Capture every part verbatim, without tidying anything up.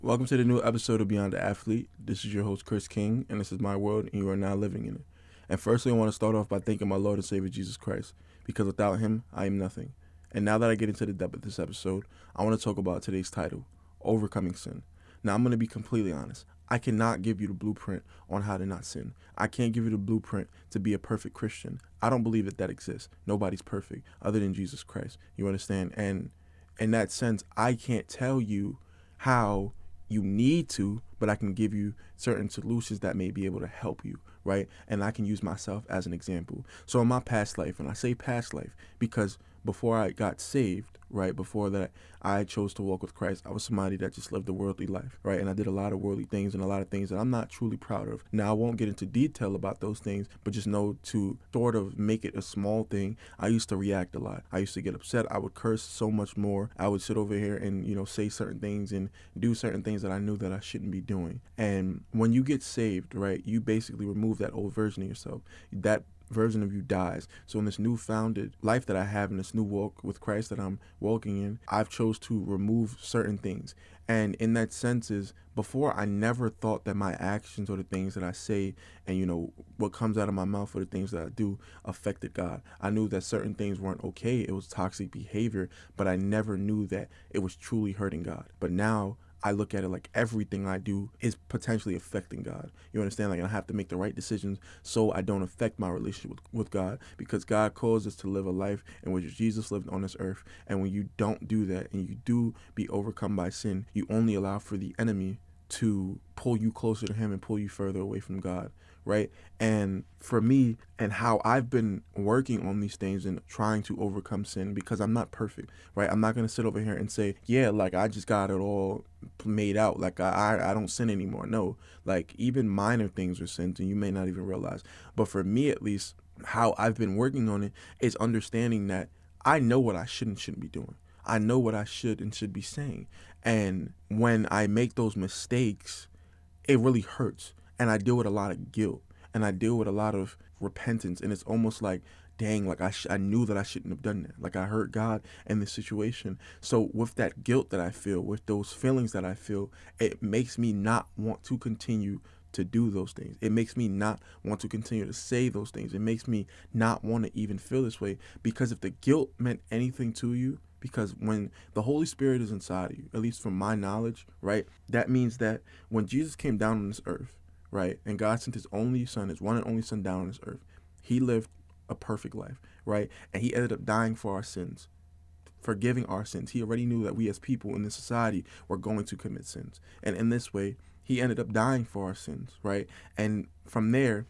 Welcome to the new episode of Beyond the Athlete. This is your host, Chris King, and this is my world, and you are now living in it. And firstly, I want to start off by thanking my Lord and Savior Jesus Christ, because without Him, I am nothing. And now that I get into the depth of this episode, I want to talk about today's title, Overcoming Sin. Now, I'm going to be completely honest. I cannot give you the blueprint on how to not sin. I can't give you the blueprint to be a perfect Christian. I don't believe that that exists. Nobody's perfect other than Jesus Christ. You understand? And in that sense, I can't tell you how you need to, but I can give you certain solutions that may be able to help you, right? And I can use myself as an example. So in my past life, and I say past life because before I got saved, right, before that I chose to walk with Christ, I was somebody that just lived a worldly life, right? And I did a lot of worldly things and a lot of things that I'm not truly proud of. Now, I won't get into detail about those things, but just know to sort of make it a small thing. I used to react a lot. I used to get upset. I would curse so much more. I would sit over here and, you know, say certain things and do certain things that I knew that I shouldn't be doing. And when you get saved, right, you basically remove that old version of yourself. That version of you dies. So in this new founded life that I have, in this new walk with Christ that I'm walking in, I've chose to remove certain things. And in that sense is, before I never thought that my actions or the things that I say and, you know, what comes out of my mouth or the things that I do affected God. I knew that certain things weren't okay. It was toxic behavior, but I never knew that it was truly hurting God. But now I look at it like everything I do is potentially affecting God. You understand? Like, I have to make the right decisions so I don't affect my relationship with, with God, because God calls us to live a life in which Jesus lived on this earth. And when you don't do that and you do be overcome by sin, you only allow for the enemy to pull you closer to Him and pull you further away from God, right? And for me, and how I've been working on these things and trying to overcome sin, because I'm not perfect, right? I'm not going to sit over here and say, yeah, like I just got it all made out, like I, I I don't sin anymore. No, like even minor things are sins and you may not even realize. But for me, at least, how I've been working on it is understanding that I know what I should and shouldn't be doing. I know what I should and should be saying. And when I make those mistakes, it really hurts. And I deal with a lot of guilt and I deal with a lot of repentance. And it's almost like, dang, like I, sh- I knew that I shouldn't have done that. Like I hurt God in this situation. So with that guilt that I feel, with those feelings that I feel, it makes me not want to continue to do those things. It makes me not want to continue to say those things. It makes me not want to even feel this way, because if the guilt meant anything to you, because when the Holy Spirit is inside of you, at least from my knowledge, right, that means that when Jesus came down on this earth, right, and God sent His only Son, His one and only Son down on this earth, He lived a perfect life, right, and He ended up dying for our sins, forgiving our sins. He already knew that we as people in this society were going to commit sins. And in this way, He ended up dying for our sins, right? And from there,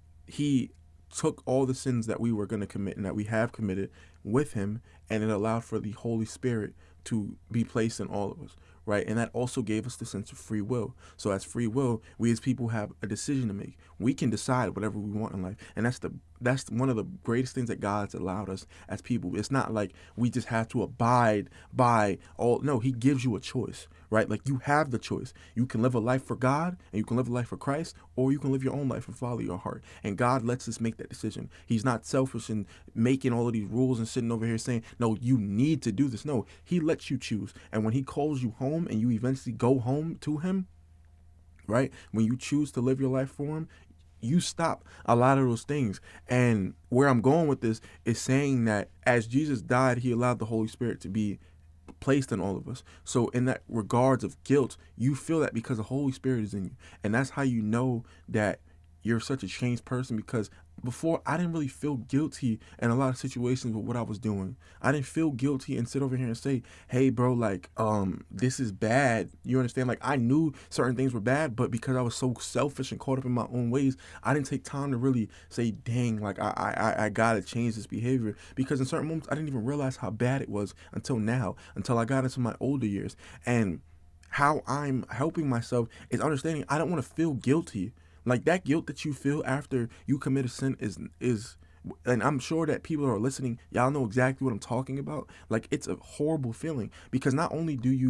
He took all the sins that we were going to commit and that we have committed with Him, and it allowed for the Holy Spirit to be placed in all of us, right? And that also gave us the sense of free will. So as free will, we as people have a decision to make. We can decide whatever we want in life, and that's the that's one of the greatest things that God's allowed us as people. It's not like we just have to abide by all. No, He gives you a choice, right? Like, you have the choice. You can live a life for God and you can live a life for Christ, or you can live your own life and follow your heart. And God lets us make that decision. He's not selfish in making all of these rules and sitting over here saying, no, you need to do this. No, He lets you choose. And when He calls you home and you eventually go home to Him, right? When you choose to live your life for Him, you stop a lot of those things. And where I'm going with this is saying that as Jesus died, He allowed the Holy Spirit to be placed in all of us. So in that regards of guilt, you feel that because the Holy Spirit is in you. And that's how you know that you're such a changed person, because before, I didn't really feel guilty in a lot of situations with what I was doing. I didn't feel guilty and sit over here and say, hey bro, like um this is bad. You understand? Like, I knew certain things were bad, but because I was so selfish and caught up in my own ways, I didn't take time to really say, dang, like I I, I gotta change this behavior. Because in certain moments I didn't even realize how bad it was until now, until I got into my older years. And how I'm helping myself is understanding I don't want to feel guilty. Like, that guilt that you feel after you commit a sin is is and I'm sure that people who are listening, y'all know exactly what I'm talking about. Like, it's a horrible feeling, because not only do you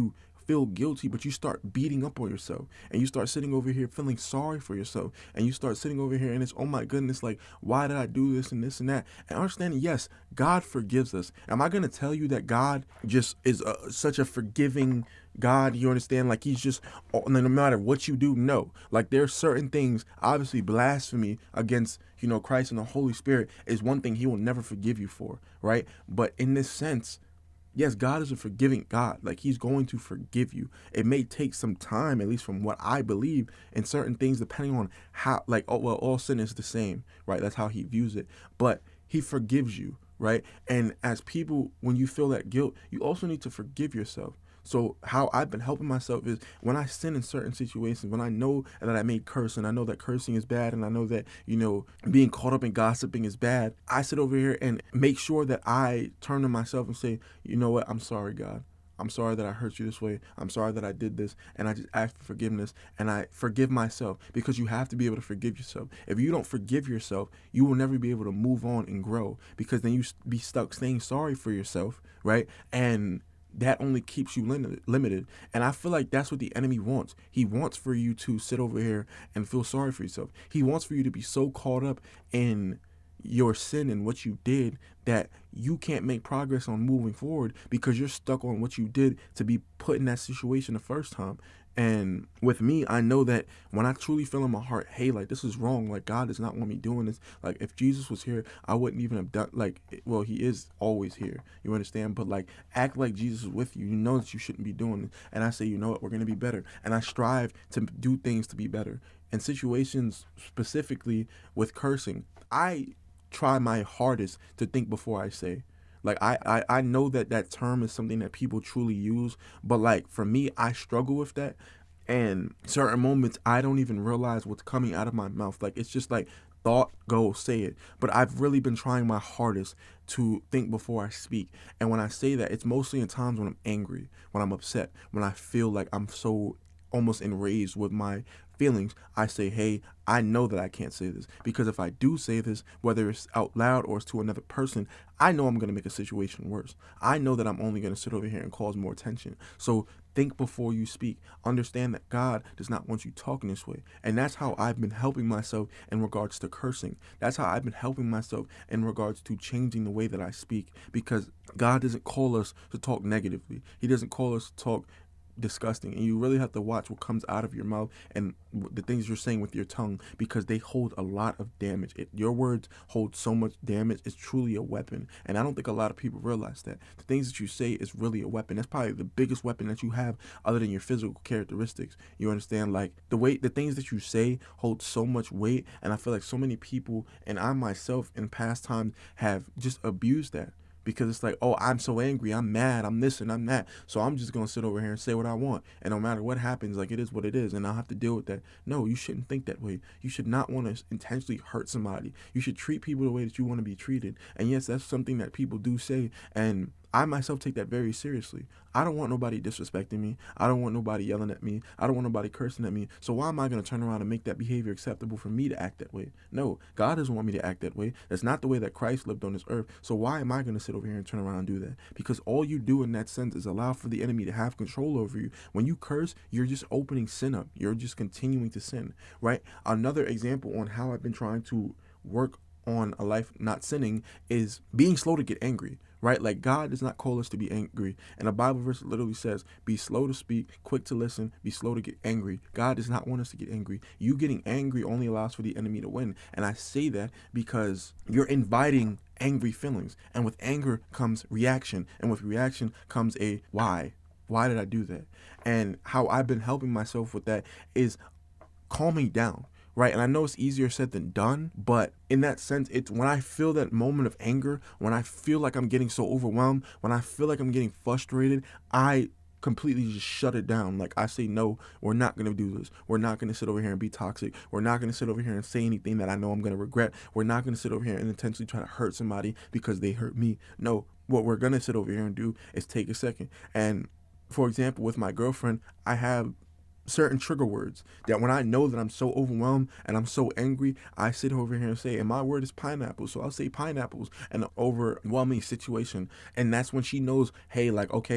feel guilty, but you start beating up on yourself, and you start sitting over here feeling sorry for yourself, and you start sitting over here and it's, oh my goodness, like, why did I do this and this and that? And understanding, yes, God forgives us. Am I going to tell you that God just is a, such a forgiving God? You understand? Like, he's just, no matter what you do, no. Like, there's certain things, obviously blasphemy against, you know, Christ and the Holy Spirit is one thing he will never forgive you for, right? But in this sense, yes, God is a forgiving God. Like, he's going to forgive you. It may take some time, at least from what I believe, in certain things, depending on how, like, oh, well, all sin is the same, right? That's how he views it. But he forgives you, right? And as people, when you feel that guilt, you also need to forgive yourself. So how I've been helping myself is when I sin in certain situations, when I know that I may curse and I know that cursing is bad and I know that, you know, being caught up in gossiping is bad, I sit over here and make sure that I turn to myself and say, you know what, I'm sorry, God. I'm sorry that I hurt you this way. I'm sorry that I did this. And I just ask for forgiveness and I forgive myself, because you have to be able to forgive yourself. If you don't forgive yourself, you will never be able to move on and grow, because then you be stuck saying sorry for yourself, right? And that only keeps you limited, limited. And I feel like that's what the enemy wants. He wants for you to sit over here and feel sorry for yourself. He wants for you to be so caught up in your sin and what you did that you can't make progress on moving forward, because you're stuck on what you did to be put in that situation the first time. And with me, I know that when I truly feel in my heart, hey, like, this is wrong, like, God does not want me doing this. Like, if Jesus was here, I wouldn't even have done, like, well, he is always here, you understand? But, like, act like Jesus is with you. You know that you shouldn't be doing this. And I say, you know what, we're going to be better. And I strive to do things to be better. In situations, specifically with cursing, I try my hardest to think before I say. Like, I, I, I know that that term is something that people truly use, but, like, for me, I struggle with that. And certain moments, I don't even realize what's coming out of my mouth. Like, it's just like, thought, go, say it. But I've really been trying my hardest to think before I speak. And when I say that, it's mostly in times when I'm angry, when I'm upset, when I feel like I'm so almost enraged with my feelings. I say, hey, I know that I can't say this, because if I do say this, whether it's out loud or it's to another person, I know I'm going to make a situation worse. I know that I'm only going to sit over here and cause more tension. So think before you speak. Understand that God does not want you talking this way. And that's how I've been helping myself in regards to cursing. That's how I've been helping myself in regards to changing the way that I speak, because God doesn't call us to talk negatively. He doesn't call us to talk disgusting. And you really have to watch what comes out of your mouth and the things you're saying with your tongue, because they hold a lot of damage. It, your words hold so much damage. It's truly a weapon. And I don't think a lot of people realize that the things that you say is really a weapon. That's probably the biggest weapon that you have, other than your physical characteristics. You understand? Like, the way the things that you say hold so much weight. And I feel like so many people, and I myself in past times, have just abused that. Because it's like, oh, I'm so angry, I'm mad, I'm this and I'm that, so I'm just going to sit over here and say what I want. And no matter what happens, like, it is what it is, and I'll have to deal with that. No, you shouldn't think that way. You should not want to intentionally hurt somebody. You should treat people the way that you want to be treated. And yes, that's something that people do say, and I myself take that very seriously. I don't want nobody disrespecting me. I don't want nobody yelling at me. I don't want nobody cursing at me. So why am I going to turn around and make that behavior acceptable for me to act that way? No, God doesn't want me to act that way. That's not the way that Christ lived on this earth. So why am I going to sit over here and turn around and do that? Because all you do in that sense is allow for the enemy to have control over you. When you curse, you're just opening sin up. You're just continuing to sin, right? Another example on how I've been trying to work on a life not sinning is being slow to get angry. Right? Like, God does not call us to be angry. And the Bible verse literally says, be slow to speak, quick to listen, be slow to get angry. God does not want us to get angry. You getting angry only allows for the enemy to win. And I say that because you're inviting angry feelings. And with anger comes reaction. And with reaction comes a why. Why did I do that? And how I've been helping myself with that is calming down. Right. And I know it's easier said than done, but in that sense, it's when I feel that moment of anger, when I feel like I'm getting so overwhelmed, when I feel like I'm getting frustrated, I completely just shut it down. Like, I say, no, we're not going to do this. We're not going to sit over here and be toxic. We're not going to sit over here and say anything that I know I'm going to regret. We're not going to sit over here and intentionally try to hurt somebody because they hurt me. No, what we're going to sit over here and do is take a second. And for example, with my girlfriend, I have certain trigger words that when I know that I'm so overwhelmed and I'm so angry, I sit over here and say, and my word is pineapple. So I'll say pineapples in an overwhelming situation. And that's when she knows, hey, like, okay,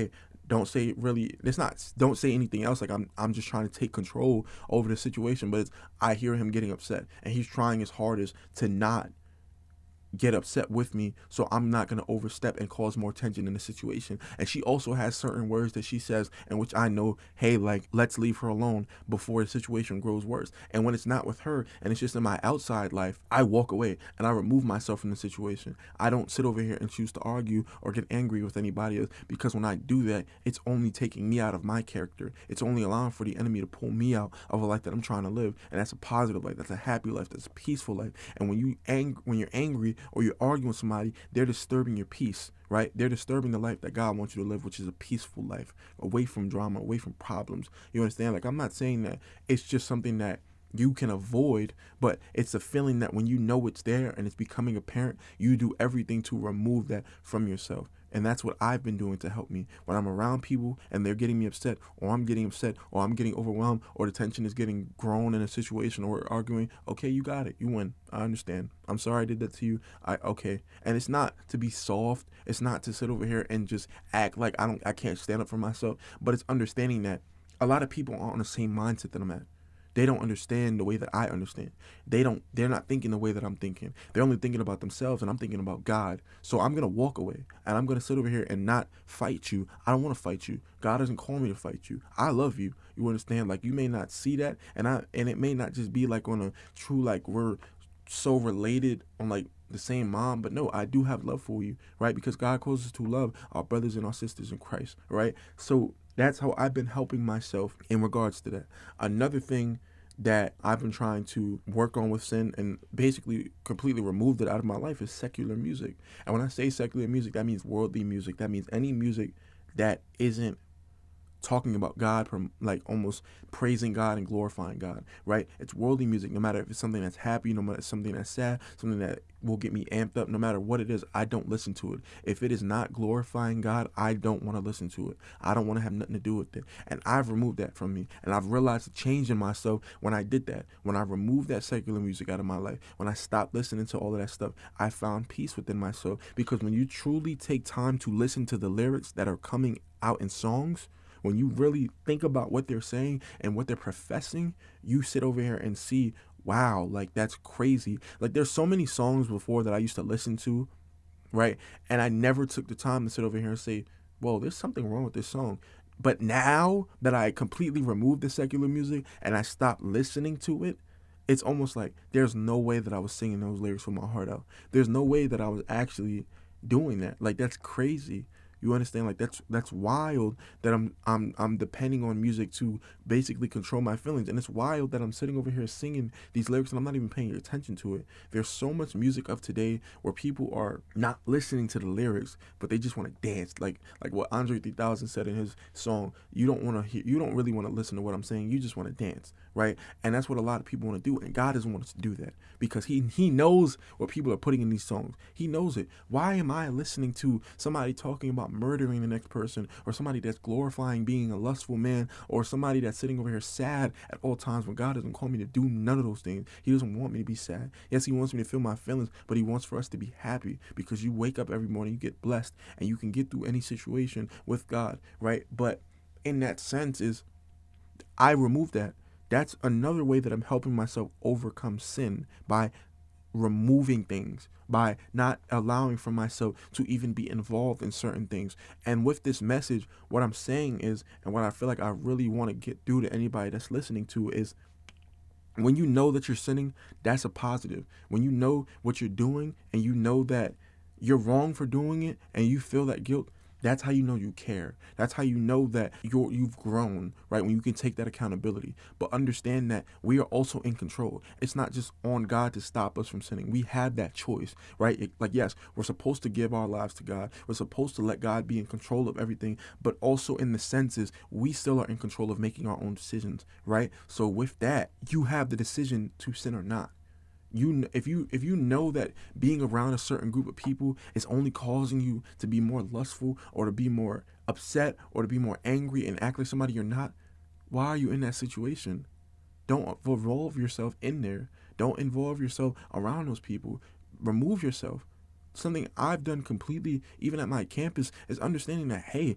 Don't say really. It's not. Don't say anything else. Like I'm. I'm just trying to take control over the situation. But it's, I hear him getting upset, and he's trying his hardest to not get upset with me, so I'm not going to overstep and cause more tension in the situation. And she also has certain words that she says in which I know, hey, like, let's leave her alone before the situation grows worse. And when it's not with her and it's just in my outside life, I walk away and I remove myself from the situation. I don't sit over here and choose to argue or get angry with anybody else, because when I do that, it's only taking me out of my character. It's only allowing for the enemy to pull me out of a life that I'm trying to live. And that's a positive life. That's a happy life. That's a peaceful life. And when you ang- when you're angry or you're arguing with somebody, they're disturbing your peace, right? They're disturbing the life that God wants you to live, which is a peaceful life, away from drama, away from problems. You understand? Like, I'm not saying that it's just something that you can avoid, but it's a feeling that when you know it's there and it's becoming apparent, you do everything to remove that from yourself. And that's what I've been doing to help me. When I'm around people and they're getting me upset, or I'm getting upset, or I'm getting overwhelmed, or the tension is getting grown in a situation, or we're arguing, okay, you got it. You win. I understand. I'm sorry I did that to you. I okay. And it's not to be soft. It's not to sit over here and just act like I don't I can't stand up for myself. But it's understanding that a lot of people aren't on the same mindset that I'm at. They don't understand the way that I understand. They don't, they're not thinking the way that I'm thinking. They're only thinking about themselves, and I'm thinking about God. So I'm going to walk away and I'm going to sit over here and not fight you. I don't want to fight you. God doesn't call me to fight you. I love you. You understand? Like, you may not see that, and I, and it may not just be like on a true, like, we're so related on like the same mom, but no, I do have love for you, right? Because God calls us to love our brothers and our sisters in Christ, right? So that's how I've been helping myself in regards to that. Another thing that I've been trying to work on with sin and basically completely removed it out of my life is secular music. And when I say secular music, that means worldly music. That means any music that isn't talking about God, like almost praising God and glorifying God, right? It's worldly music, no matter if it's something that's happy, no matter if it's something that's sad, something that will get me amped up, no matter what it is, I don't listen to it. If it is not glorifying God, I don't want to listen to it. I don't want to have nothing to do with it. And I've removed that from me. And I've realized a change in myself when I did that. When I removed that secular music out of my life, when I stopped listening to all of that stuff, I found peace within myself. Because when you truly take time to listen to the lyrics that are coming out in songs, when you really think about what they're saying and what they're professing, you sit over here and see, wow, like that's crazy. Like, there's so many songs before that I used to listen to, right? And I never took the time to sit over here and say, whoa, there's something wrong with this song. But now that I completely removed the secular music and I stopped listening to it, it's almost like there's no way that I was singing those lyrics from my heart out. There's no way that I was actually doing that. Like, that's crazy. You understand? Like, that's that's wild that I'm I'm I'm depending on music to basically control my feelings. And it's wild that I'm sitting over here singing these lyrics and I'm not even paying attention to it. There's so much music of today where people are not listening to the lyrics, but they just want to dance. Like like what Andre three thousand said in his song, you don't want to hear, you don't really want to listen to what I'm saying. You just want to dance, right? And that's what a lot of people want to do. And God doesn't want us to do that, because he he knows what people are putting in these songs. He knows it. Why am I listening to somebody talking about murdering the next person, or somebody that's glorifying being a lustful man, or somebody that's sitting over here sad at all times, when God doesn't call me to do none of those things? He doesn't want me to be sad. Yes, he wants me to feel my feelings, but he wants for us to be happy, because you wake up every morning, you get blessed, and you can get through any situation with God, right? But in that sense is, I remove that. That's another way that I'm helping myself overcome sin, by removing things, by not allowing for myself to even be involved in certain things. And with this message, what I'm saying is, and what I feel like I really want to get through to anybody that's listening to is, when you know that you're sinning, that's a positive. When you know what you're doing and you know that you're wrong for doing it and you feel that guilt, that's how you know you care. That's how you know that you're, you've grown, right? When you can take that accountability. But understand that we are also in control. It's not just on God to stop us from sinning. We have that choice, right? It, like, yes, we're supposed to give our lives to God. We're supposed to let God be in control of everything. But also in the senses, we still are in control of making our own decisions, right? So with that, you have the decision to sin or not. You, if you if you know that being around a certain group of people is only causing you to be more lustful, or to be more upset, or to be more angry and act like somebody you're not, why are you in that situation? Don't involve yourself in there. Don't involve yourself around those people. Remove yourself. Something I've done completely, even at my campus, is understanding that, hey,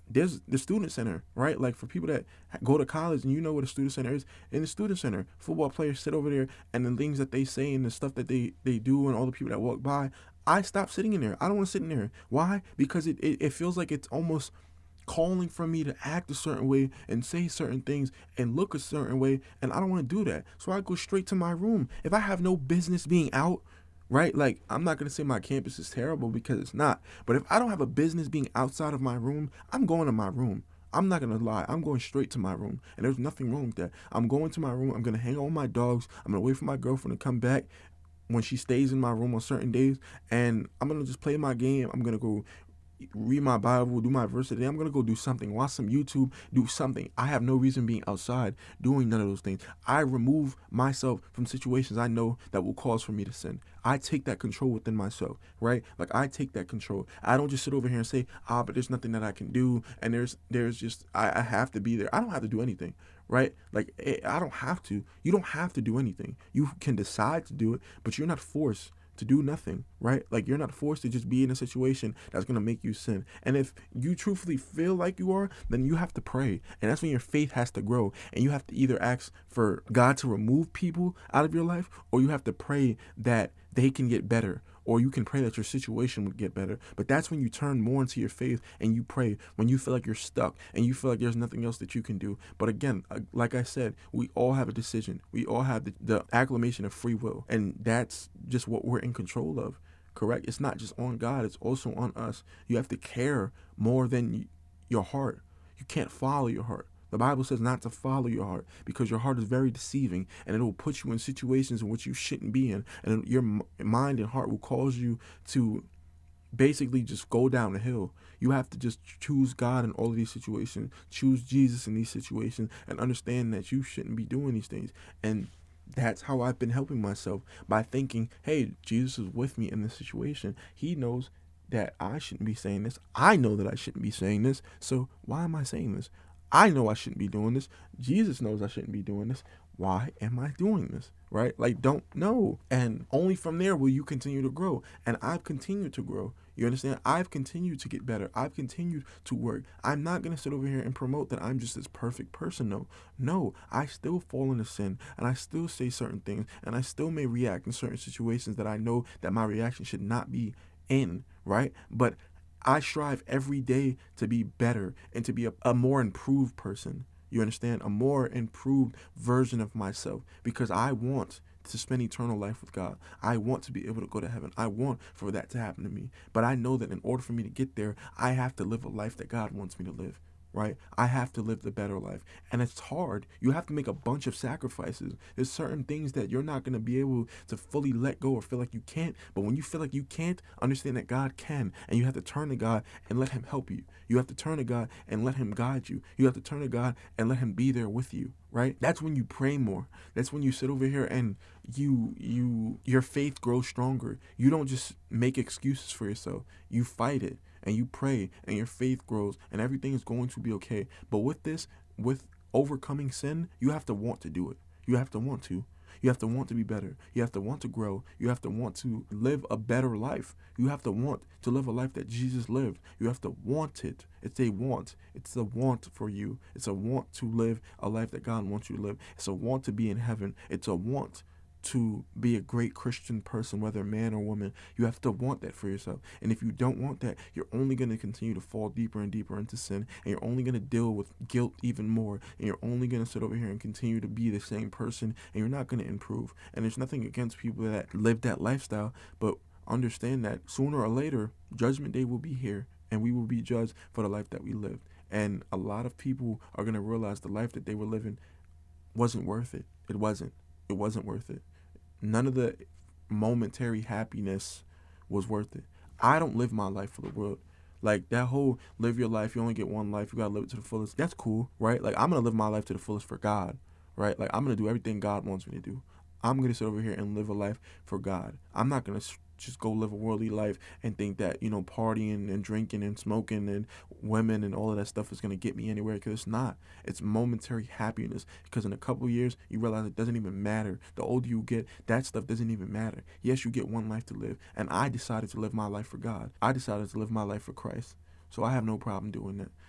there's the student center, right? Like for people that go to college and you know what a student center is, in the student center, football players sit over there and the things that they say and the stuff that they, they do and all the people that walk by, I stop sitting in there. I don't want to sit in there. Why? Because it, it, it feels like it's almost calling for me to act a certain way and say certain things and look a certain way, and I don't want to do that. So I go straight to my room. If I have no business being out, right? Like, I'm not going to say my campus is terrible because it's not. But if I don't have a business being outside of my room, I'm going to my room. I'm not going to lie. I'm going straight to my room. And there's nothing wrong with that. I'm going to my room. I'm going to hang out with my dogs. I'm going to wait for my girlfriend to come back when she stays in my room on certain days. And I'm going to just play my game. I'm going to go read my Bible, do my verse today. I'm going to go do something, watch some YouTube, do something. I have no reason being outside doing none of those things. I remove myself from situations I know that will cause for me to sin. I take that control within myself, right? Like I take that control. I don't just sit over here and say, ah, but there's nothing that I can do. And there's, there's just, I, I have to be there. I don't have to do anything, right? Like it, I don't have to. You don't have to do anything. You can decide to do it, but you're not forced to do nothing, right? Like you're not forced to just be in a situation that's going to make you sin. And if you truthfully feel like you are, then you have to pray. And that's when your faith has to grow. And you have to either ask for God to remove people out of your life, or you have to pray that they can get better, or you can pray that your situation would get better. But that's when you turn more into your faith and you pray when you feel like you're stuck and you feel like there's nothing else that you can do. But again, like I said, we all have a decision. We all have the, the acclamation of free will. And that's just what we're in control of, correct? It's not just on God. It's also on us. You have to care more than your heart. You can't follow your heart. The Bible says not to follow your heart because your heart is very deceiving and it will put you in situations in which you shouldn't be in. And your mind and heart will cause you to basically just go down the hill. You have to just choose God in all of these situations, choose Jesus in these situations, and understand that you shouldn't be doing these things. And that's how I've been helping myself, by thinking, hey, Jesus is with me in this situation. He knows that I shouldn't be saying this. I know that I shouldn't be saying this. So why am I saying this? I know I shouldn't be doing this. Jesus knows I shouldn't be doing this. Why am I doing this? Right? Like, don't know. And only from there will you continue to grow. And I've continued to grow. You understand? I've continued to get better. I've continued to work. I'm not going to sit over here and promote that I'm just this perfect person. No, no, I still fall into sin and I still say certain things and I still may react in certain situations that I know that my reaction should not be in. Right? But I strive every day to be better and to be a, a more improved person. You understand? A more improved version of myself, because I want to spend eternal life with God. I want to be able to go to heaven. I want for that to happen to me. But I know that in order for me to get there, I have to live a life that God wants me to live. Right? I have to live the better life. And it's hard. You have to make a bunch of sacrifices. There's certain things that you're not going to be able to fully let go or feel like you can't. But when you feel like you can't, understand that God can. And you have to turn to God and let him help you. You have to turn to God and let him guide you. You have to turn to God and let him be there with you. Right? That's when you pray more. That's when you sit over here and you you your faith grows stronger. You don't just make excuses for yourself. You fight it. And you pray and your faith grows and everything is going to be okay. But with this, with overcoming sin, you have to want to do it. You have to want to. You have to want to be better. You have to want to grow. You have to want to live a better life. You have to want to live a life that Jesus lived. You have to want it. It's a want. It's a want for you. It's a want to live a life that God wants you to live. It's a want to be in heaven. It's a want to be a great Christian person, whether man or woman. You have to want that for yourself. And if you don't want that, you're only going to continue to fall deeper and deeper into sin, and you're only going to deal with guilt even more, and you're only going to sit over here and continue to be the same person, and you're not going to improve. And there's nothing against people that live that lifestyle, but understand that sooner or later, Judgment Day will be here, and we will be judged for the life that we lived. And a lot of people are going to realize the life that they were living wasn't worth it. It wasn't. It wasn't worth it. None of the momentary happiness was worth it. I don't live my life for the world. Like that whole live your life, you only get one life, you gotta live it to the fullest. That's cool, right? Like I'm gonna live my life to the fullest for God, right? Like I'm gonna do everything God wants me to do. I'm gonna sit over here and live a life for God. I'm not gonna just go live a worldly life and think that, you know, partying and drinking and smoking and women and all of that stuff is going to get me anywhere, because it's not. It's momentary happiness, because in a couple of years you realize it doesn't even matter. The older you get, that stuff doesn't even matter. Yes, you get one life to live, and I decided to live my life for God. I decided to live my life for Christ. So I have no problem doing that.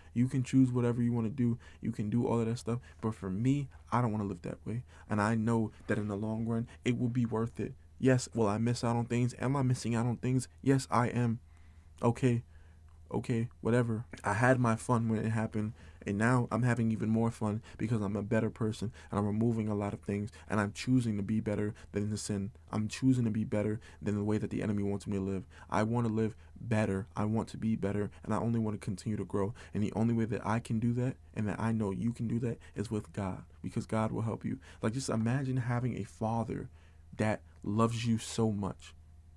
You can choose whatever you want to do. You can do all of that stuff. But for me, I don't want to live that way. And I know that in the long run, it will be worth it. Yes, will I miss out on things? Am I missing out on things? Yes, I am. Okay, okay, whatever. I had my fun when it happened, and now I'm having even more fun because I'm a better person and I'm removing a lot of things and I'm choosing to be better than the sin. I'm choosing to be better than the way that the enemy wants me to live. I want to live better. I want to be better, and I only want to continue to grow. And the only way that I can do that and that I know you can do that is with God, because God will help you. Like, just imagine having a father that loves you so much,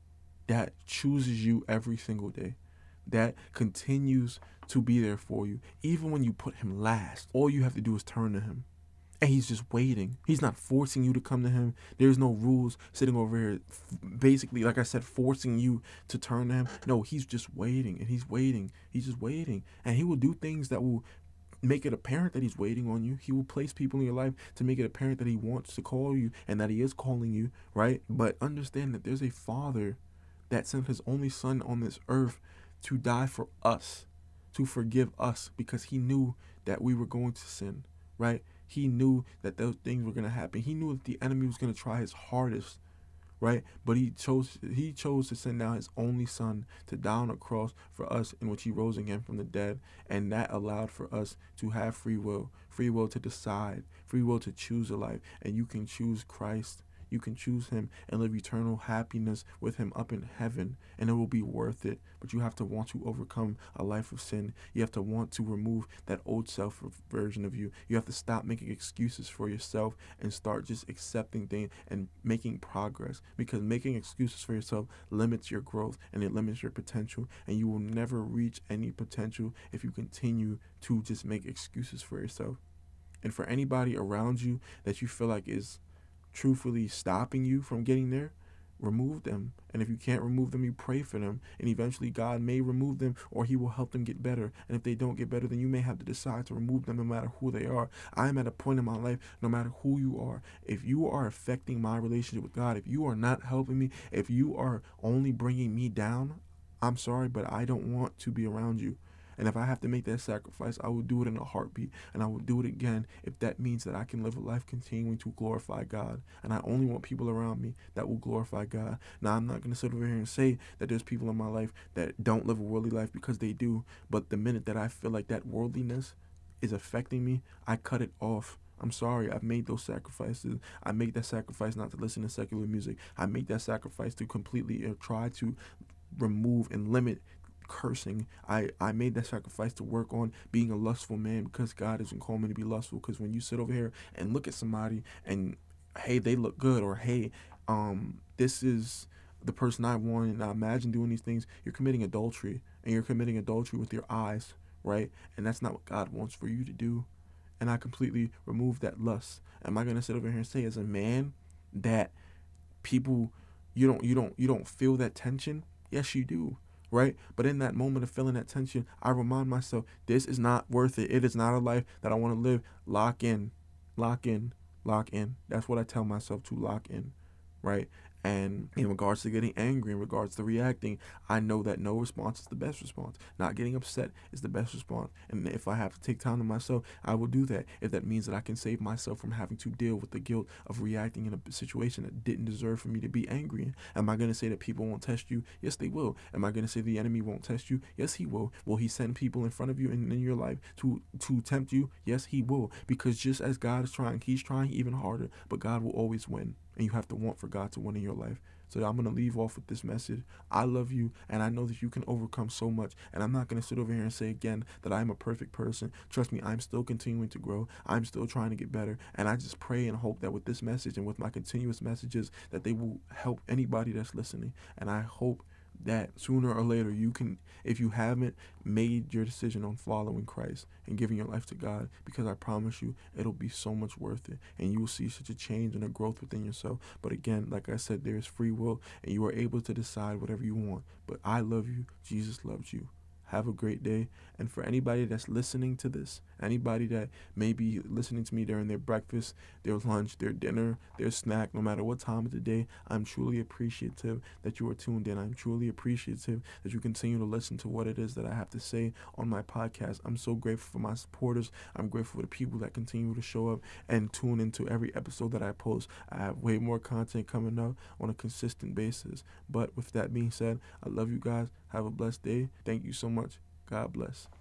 that chooses you every single day, that continues to be there for you. Even when you put him last, all you have to do is turn to him. And he's just waiting. He's not forcing you to come to him. There's no rules sitting over here, basically, like I said, forcing you to turn to him. No, he's just waiting, and he's waiting. He's just waiting. And he will do things that will make it apparent that he's waiting on you. He will place people in your life to make it apparent that he wants to call you and that he is calling you, right? But understand that there's a father that sent his only son on this earth to die for us, to forgive us, because he knew that we were going to sin, right? He knew that those things were going to happen. He knew that the enemy was going to try his hardest, right? But he chose he chose to send down his only son to die on a cross for us, in which he rose again from the dead. And that allowed for us to have free will, free will to decide, free will to choose a life. And you can choose Christ. You can choose him and live eternal happiness with him up in heaven, and it will be worth it. But you have to want to overcome a life of sin. You have to want to remove that old self version of you. You have to stop making excuses for yourself and start just accepting things and making progress, because making excuses for yourself limits your growth and it limits your potential, and you will never reach any potential if you continue to just make excuses for yourself. And for anybody around you that you feel like is truthfully stopping you from getting there, remove them. And if you can't remove them, you pray for them, and eventually God may remove them, or he will help them get better. And if they don't get better, then you may have to decide to remove them no matter who they are. I am at a point in my life, no matter who you are, if you are affecting my relationship with God, if you are not helping me, if you are only bringing me down, I'm sorry, but I don't want to be around you. And if I have to make that sacrifice, I will do it in a heartbeat. And I will do it again if that means that I can live a life continuing to glorify God. And I only want people around me that will glorify God. Now, I'm not going to sit over here and say that there's people in my life that don't live a worldly life, because they do. But the minute that I feel like that worldliness is affecting me, I cut it off. I'm sorry, I've made those sacrifices. I make that sacrifice not to listen to secular music. I make that sacrifice to completely uh, try to remove and limit cursing. I, I made that sacrifice to work on being a lustful man, because God doesn't call me to be lustful. Because when you sit over here and look at somebody and, hey, they look good, or hey, um, this is the person I want, and I imagine doing these things, you're committing adultery, and you're committing adultery with your eyes, right? And that's not what God wants for you to do. And I completely remove that lust. Am I going to sit over here and say, as a man, that people, you don't, you don't, you don't feel that tension? Yes, you do. Right? But in that moment of feeling that tension, I remind myself, this is not worth it. It is not a life that I want to live. Lock in, lock in, lock in. That's what I tell myself, to lock in, right? And in regards to getting angry, in regards to reacting, I know that no response is the best response. Not getting upset is the best response. And if I have to take time to myself, I will do that. If that means that I can save myself from having to deal with the guilt of reacting in a situation that didn't deserve for me to be angry in. Am I going to say that people won't test you? Yes, they will. Am I going to say the enemy won't test you? Yes, he will. Will he send people in front of you and in your life to, to tempt you? Yes, he will. Because just as God is trying, he's trying even harder, but God will always win. And you have to want for God to win in your life. So I'm going to leave off with this message. I love you, and I know that you can overcome so much. And I'm not going to sit over here and say again that I'm a perfect person. Trust me, I'm still continuing to grow. I'm still trying to get better. And I just pray and hope that with this message and with my continuous messages, that they will help anybody that's listening. And I hope that sooner or later you can, if you haven't made your decision on following Christ and giving your life to God, because I promise you it'll be so much worth it, and you will see such a change and a growth within yourself. But again, like I said, there is free will, and you are able to decide whatever you want. But I love you. Jesus loves you. Have a great day. And for anybody that's listening to this, anybody that may be listening to me during their breakfast, their lunch, their dinner, their snack, no matter what time of the day, I'm truly appreciative that you are tuned in. I'm truly appreciative that you continue to listen to what it is that I have to say on my podcast. I'm so grateful for my supporters. I'm grateful for the people that continue to show up and tune into every episode that I post. I have way more content coming up on a consistent basis. But with that being said, I love you guys. Have a blessed day. Thank you so much. God bless.